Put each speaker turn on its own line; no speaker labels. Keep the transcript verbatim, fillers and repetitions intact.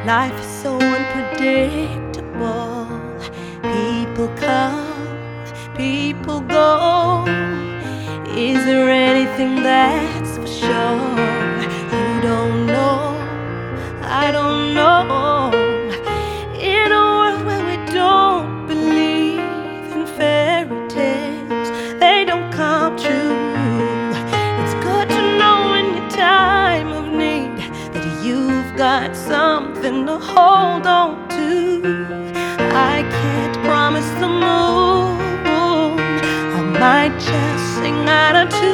Life is so unpredictable. People come, people go. Is there anything that's for sure? You don't know, I don't know. In a world where we don't believe in fairy tales, they don't come true. It's good to know in your time of need that you've got something to hold on to. I can't promise the moon, I might just sing out of tune.